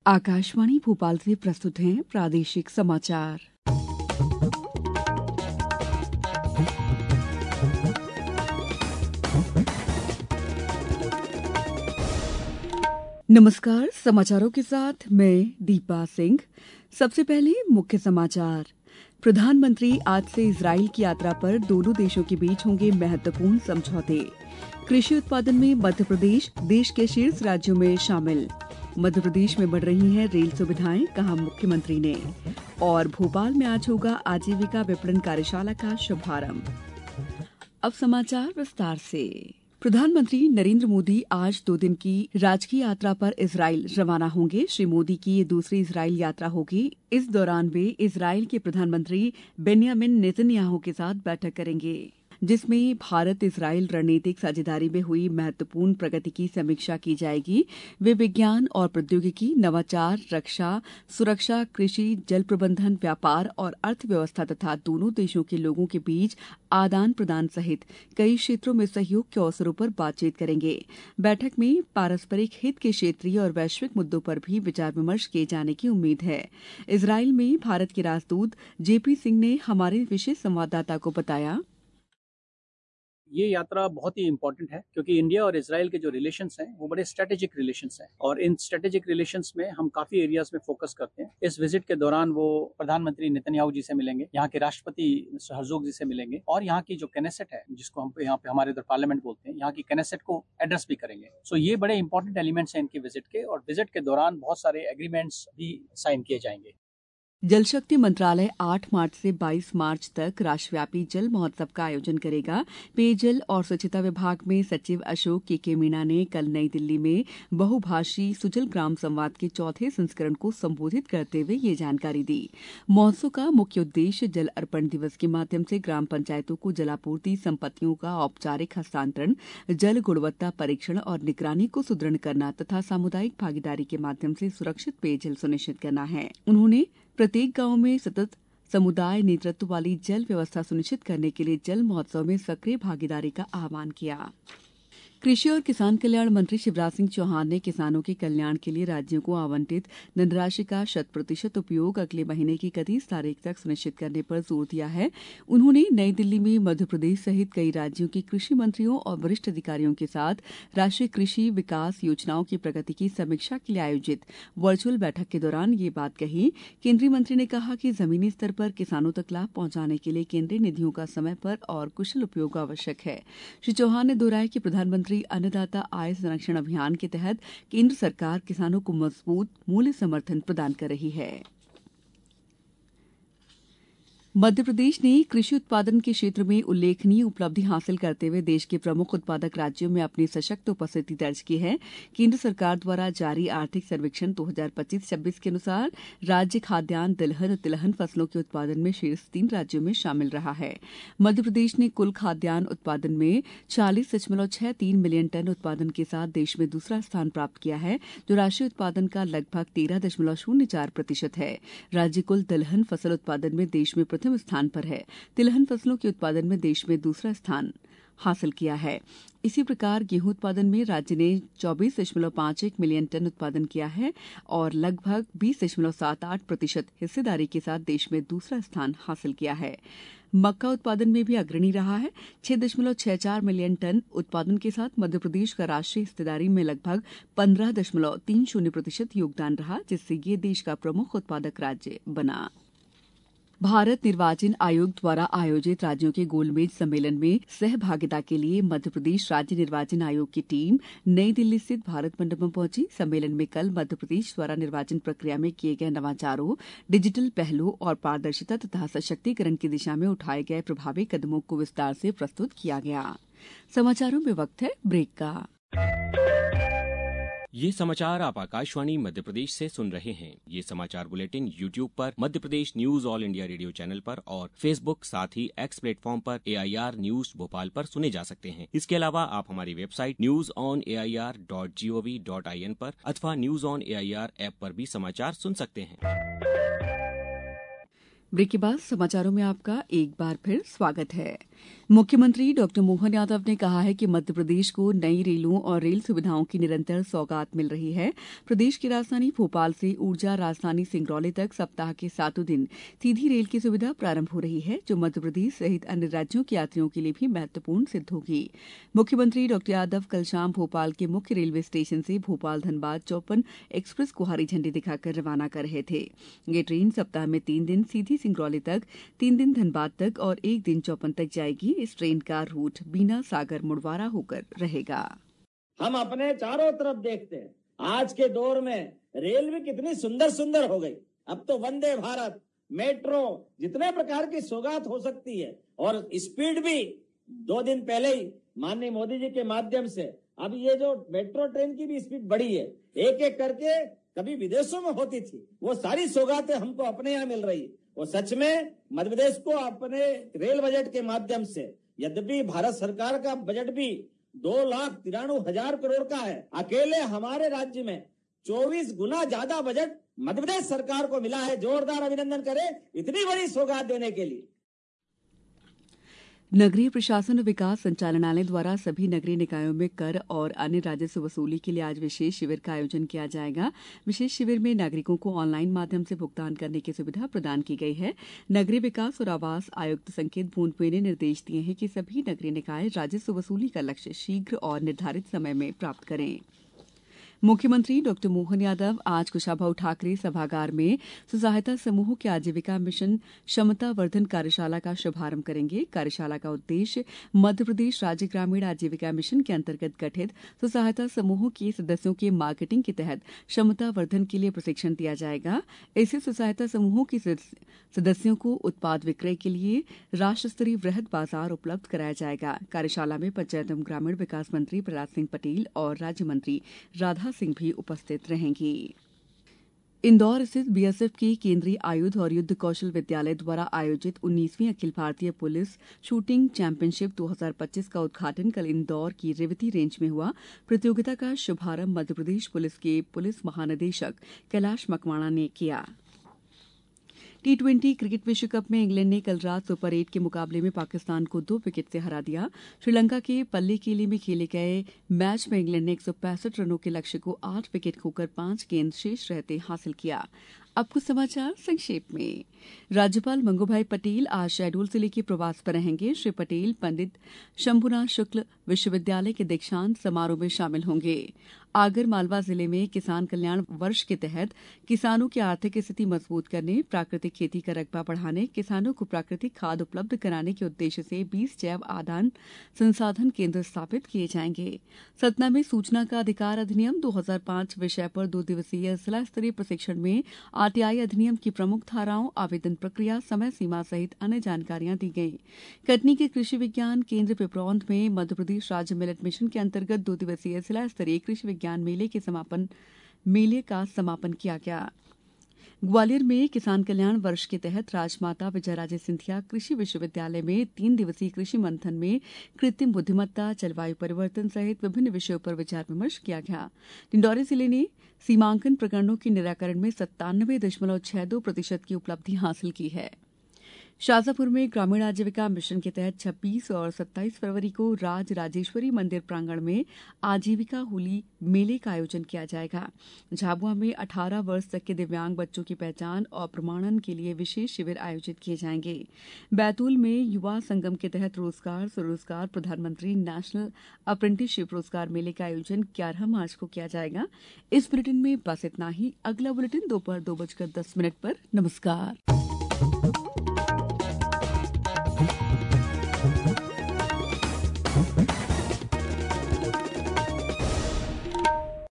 आकाशवाणी भोपाल से प्रस्तुत हैं प्रादेशिक समाचार। नमस्कार, समाचारों के साथ मैं दीपा सिंह। सबसे पहले मुख्य समाचार। प्रधानमंत्री आज से इजराइल की यात्रा पर दोनों देशों के बीच होंगे महत्वपूर्ण समझौते। कृषि उत्पादन में मध्य प्रदेश देश के शीर्ष राज्यों में शामिल। मध्यप्रदेश में बढ़ रही हैं रेल सुविधाएं, कहा मुख्यमंत्री ने। और भोपाल में आज होगा आजीविका विपणन कार्यशाला का शुभारंभ। अब समाचार विस्तार से। प्रधानमंत्री नरेंद्र मोदी आज 2 दिन की राजकीय यात्रा पर इजराइल रवाना होंगे। श्री मोदी की ये दूसरी इजराइल यात्रा होगी। इस दौरान वे इजराइल के प्रधानमंत्री बेन्यामिन नेतन्याहू के साथ बैठक करेंगे, जिसमें भारत इजराइल रणनीतिक साझेदारी में हुई महत्वपूर्ण प्रगति की समीक्षा की जाएगी। वे विज्ञान और प्रौद्योगिकी, नवाचार, रक्षा, सुरक्षा, कृषि, जल प्रबंधन, व्यापार और अर्थव्यवस्था तथा दोनों देशों के लोगों के बीच आदान प्रदान सहित कई क्षेत्रों में सहयोग के अवसरों पर बातचीत करेंगे। बैठक में पारस्परिक हित के क्षेत्रीय और वैश्विक मुद्दों पर भी विचार विमर्श किए जाने की उम्मीद है। इजराइल में भारत के राजदूत जेपी सिंह ने हमारे विशेष संवाददाता को बताया, ये यात्रा बहुत ही इंपॉर्टेंट है क्योंकि इंडिया और इजराइल के जो रिलेशंस हैं वो बड़े स्ट्रेटेजिक रिलेशंस हैं और इन स्ट्रेटेजिक रिलेशंस में हम काफी एरियाज में फोकस करते हैं। इस विजिट के दौरान वो प्रधानमंत्री नेतन्याहू जी से मिलेंगे, यहाँ के राष्ट्रपति मिस्टर हर्जोग जी से मिलेंगे और यहाँ की जो कैनेसेट है, जिसको हम यहाँ पे हमारे उधर पार्लियामेंट बोलते हैं, यहाँ की कैनेसेट को एड्रेस भी करेंगे। सो ये बड़े इंपॉर्टेंट एलिमेंट्स हैं इनके विजिट के और विजिट के दौरान बहुत सारे एग्रीमेंट्स भी साइन किए जाएंगे। जल शक्ति मंत्रालय 8 मार्च से 22 मार्च तक राष्ट्रव्यापी जल महोत्सव का आयोजन करेगा। पेयजल और स्वच्छता विभाग में सचिव अशोक के मीणा ने कल नई दिल्ली में बहुभाषी सुजल ग्राम संवाद के चौथे संस्करण को संबोधित करते हुए ये जानकारी दी। महोत्सव का मुख्य उद्देश्य जल अर्पण दिवस के माध्यम से ग्राम पंचायतों को जलापूर्ति संपत्तियों का औपचारिक हस्तांतरण, जल गुणवत्ता परीक्षण और निगरानी को सुदृढ़ करना तथा सामुदायिक भागीदारी के माध्यम से सुरक्षित पेयजल सुनिश्चित करना है। उन्होंने प्रत्येक गांव में सतत समुदाय नेतृत्व वाली जल व्यवस्था सुनिश्चित करने के लिए जल महोत्सव में सक्रिय भागीदारी का आह्वान किया। कृषि और किसान कल्याण मंत्री शिवराज सिंह चौहान ने किसानों के कल्याण के लिए राज्यों को आवंटित धनराशि का 100% उपयोग अगले महीने की 31 तारीख तक सुनिश्चित करने पर जोर दिया है। उन्होंने नई दिल्ली में मध्य प्रदेश सहित कई राज्यों के कृषि मंत्रियों और वरिष्ठ अधिकारियों के साथ राष्ट्रीय कृषि विकास योजनाओं की प्रगति की समीक्षा के लिए आयोजित वर्चुअल बैठक के दौरान ये बात कही। केंद्रीय मंत्री ने कहा कि जमीनी स्तर पर किसानों तक लाभ पहुंचाने के लिए केंद्रीय निधियों का समय पर और कुशल उपयोग आवश्यक है। श्री चौहान ने दोहराया कि प्रधानमंत्री अन्नदाता आय संरक्षण अभियान के तहत केंद्र सरकार किसानों को मजबूत मूल्य समर्थन प्रदान कर रही है। मध्य प्रदेश ने कृषि उत्पादन के क्षेत्र में उल्लेखनीय उपलब्धि हासिल करते हुए देश के प्रमुख उत्पादक राज्यों में अपनी सशक्त उपस्थिति दर्ज की है। केंद्र सरकार द्वारा जारी आर्थिक सर्वेक्षण 2025-26 के अनुसार राज्य खाद्यान्न, तिलहन और तिलहन फसलों के उत्पादन में शीर्ष 3 राज्यों में शामिल रहा है। मध्य प्रदेश ने कुल खाद्यान्न उत्पादन में 40.63 मिलियन टन उत्पादन के साथ देश में दूसरा स्थान प्राप्त किया है, जो राष्ट्रीय उत्पादन का लगभग 13.04% है। राज्य कुल तिलहन फसल उत्पादन में देश में प्रथम स्थान पर है। तिलहन फसलों के उत्पादन में देश में दूसरा स्थान हासिल किया है। इसी प्रकार गेहूं उत्पादन में राज्य ने 24.51 मिलियन टन उत्पादन किया है और लगभग 20.78% हिस्सेदारी के साथ देश में दूसरा स्थान हासिल किया है। मक्का उत्पादन में भी अग्रणी रहा है। 6.64 मिलियन टन उत्पादन के साथ मध्य प्रदेश का राष्ट्रीय हिस्सेदारी में लगभग 15.30% योगदान रहा, जिससे ये देश का प्रमुख उत्पादक राज्य बना। भारत निर्वाचन आयोग द्वारा आयोजित राज्यों के गोलमेज सम्मेलन में सहभागिता के लिए मध्य प्रदेश राज्य निर्वाचन आयोग की टीम नई दिल्ली स्थित भारत मंडपम पहुंची। सम्मेलन में कल मध्य प्रदेश द्वारा निर्वाचन प्रक्रिया में किए गए नवाचारों, डिजिटल पहलों और पारदर्शिता तथा सशक्तिकरण की दिशा में उठाए गए प्रभावी कदमों को विस्तार से प्रस्तुत किया गया। समाचारों में वक्त है ब्रेक का। ये समाचार आप आकाशवाणी मध्य प्रदेश से सुन रहे हैं। ये समाचार बुलेटिन YouTube पर Madhya Pradesh news all India radio channel पर और Facebook साथ ही X प्लेटफॉर्म पर AIR न्यूज भोपाल पर सुने जा सकते हैं। इसके अलावा आप हमारी वेबसाइट newsonair.gov.in पर अथवा न्यूज ऑन AIR ऐप पर भी समाचार सुन सकते हैं। ब्रेक के बाद समाचारों में आपका एक बार फिर स्वागत है। मुख्यमंत्री डॉ मोहन यादव ने कहा है कि मध्य प्रदेश को नई रेलों और रेल सुविधाओं की निरंतर सौगात मिल रही है। प्रदेश की राजधानी भोपाल से ऊर्जा राजधानी सिंगरौली तक सप्ताह के 7 दिन सीधी रेल की सुविधा प्रारंभ हो रही है, जो मध्य प्रदेश सहित अन्य राज्यों के यात्रियों के लिए भी महत्वपूर्ण सिद्ध होगी। मुख्यमंत्री डॉ यादव कल शाम भोपाल के मुख्य रेलवे स्टेशन से भोपाल धनबाद 54 एक्सप्रेस को हरी झंडी दिखाकर रवाना कर रहे थे। ये ट्रेन सप्ताह में 3 दिन सीधी सिंगरौली तक, 3 दिन धनबाद तक और 1 दिन 54 तक जाएगी। इस ट्रेन का रूट बीना सागर मुड़वारा होकर रहेगा। हम अपने चारों तरफ देखते हैं, आज के दौर में रेल भी कितनी सुंदर सुंदर हो गई। अब तो वंदे भारत, मेट्रो, जितने प्रकार की सौगात हो सकती है और स्पीड भी 2 दिन पहले ही माननीय मोदी जी के माध्यम से अब ये जो मेट्रो ट्रेन की भी स्पीड बढ़ी है, एक एक करके कभी विदेशों में होती थी, वो सारी सौगातें हमको अपने यहाँ मिल रही। वो सच में मध्य प्रदेश को अपने रेल बजट के माध्यम से, यद्यपि भारत सरकार का बजट भी 2,93,000 करोड़ का है, अकेले हमारे राज्य में 24 गुना ज्यादा बजट मध्य प्रदेश सरकार को मिला है। जोरदार अभिनंदन करें इतनी बड़ी सौगात देने के लिए। नगरीय प्रशासन और विकास संचालनालय द्वारा सभी नगरीय निकायों में कर और अन्य राजस्व वसूली के लिए आज विशेष शिविर का आयोजन किया जाएगा। विशेष शिविर में नागरिकों को ऑनलाइन माध्यम से भुगतान करने की सुविधा प्रदान की गई है। नगरीय विकास और आवास आयुक्त संकेत भूनपुरे ने निर्देश दिए हैं कि सभी नगरीय निकाय राजस्व वसूली का लक्ष्य शीघ्र और निर्धारित समय में प्राप्त करें। मुख्यमंत्री डॉ मोहन यादव आज कुशाभाऊ ठाकरे सभागार में स्वसहायता समूहों के आजीविका मिशन क्षमता वर्धन कार्यशाला का शुभारंभ करेंगे। कार्यशाला का उद्देश्य मध्य प्रदेश राज्य ग्रामीण आजीविका मिशन के अंतर्गत गठित स्वसहायता समूहों के सदस्यों के मार्केटिंग के तहत क्षमता वर्धन के लिए प्रशिक्षण दिया जाएगा। इससे स्वसहायता समूहों के सदस्यों को उत्पाद विक्रय के लिए राष्ट्र स्तरीय वृहद बाजार उपलब्ध कराया जाएगा। कार्यशाला में पंचायत एवं ग्रामीण विकास मंत्री प्रहलाद सिंह पटेल और राज्य मंत्री राधा सिंह भी उपस्थित रहेंगी। इंदौर स्थित बीएसएफ के केंद्रीय आयुध और युद्ध कौशल विद्यालय द्वारा आयोजित 19वीं Akhil Bharatiya police shooting championship 2025 का उद्घाटन कल इंदौर की रेवती रेंज में हुआ। प्रतियोगिता का शुभारंभ मध्यप्रदेश पुलिस के पुलिस महानिदेशक कैलाश मकवाणा ने किया। T20 क्रिकेट विश्व कप में इंग्लैंड ने कल रात सुपर 8 के मुकाबले में पाकिस्तान को 2 विकेट से हरा दिया। श्रीलंका के पल्लीकेले में खेले गए मैच में इंग्लैंड ने 165 रनों के लक्ष्य को 8 विकेट खोकर 5 गेंद शेष रहते हासिल किया। अब कुछ समाचार संक्षेप में। राज्यपाल मंगूभाई पटेल आज शहडोल जिले के प्रवास पर रहेंगे। श्री पटेल पंडित शंभुनाथ शुक्ल विश्वविद्यालय के दीक्षांत समारोह में शामिल होंगे। आगर मालवा जिले में किसान कल्याण वर्ष के तहत किसानों की आर्थिक स्थिति मजबूत करने, प्राकृतिक खेती का रकबा बढ़ाने, किसानों को प्राकृतिक खाद उपलब्ध कराने के उद्देश्य से 20 जैव आदान संसाधन केंद्र स्थापित किए जाएंगे। सतना में सूचना का अधिकार अधिनियम 2005 विषय पर 2 दिवसीय जिला स्तरीय प्रशिक्षण में आरटीआई अधिनियम की प्रमुख धाराओं, आवेदन प्रक्रिया, समय सीमा सहित अन्य जानकारियां दी गई। कटनी के कृषि विज्ञान केंद्र पिपरौंद में मध्यप्रदेश राज्य मिलेट मिशन के अंतर्गत 2 दिवसीय जिला स्तरीय कृषि विज्ञान मेले का समापन किया गया। ग्वालियर में किसान कल्याण वर्ष के तहत राजमाता विजयराजे सिंधिया कृषि विश्वविद्यालय में 3 दिवसीय कृषि मंथन में कृत्रिम बुद्धिमत्ता, जलवायु परिवर्तन सहित विभिन्न विषयों पर विचार विमर्श किया गया। डिंडौरी जिले ने सीमांकन प्रकरणों के निराकरण में 97.62% की उपलब्धि हासिल की है। शाजापुर में ग्रामीण आजीविका मिशन के तहत 26 और 27 फरवरी को राज राजेश्वरी मंदिर प्रांगण में आजीविका होली मेले का आयोजन किया जाएगा। झाबुआ में 18 वर्ष तक के दिव्यांग बच्चों की पहचान और प्रमाणन के लिए विशेष शिविर आयोजित किए जाएंगे। बैतूल में युवा संगम के तहत रोजगार स्वरोजगार प्रधानमंत्री नेशनल अप्रेंटिसशिप रोजगार मेले का आयोजन 11 मार्च को किया जाएगा। इस बुलेटिन में बस इतना ही। अगला बुलेटिन दोपहर 2:10 पर। नमस्कार।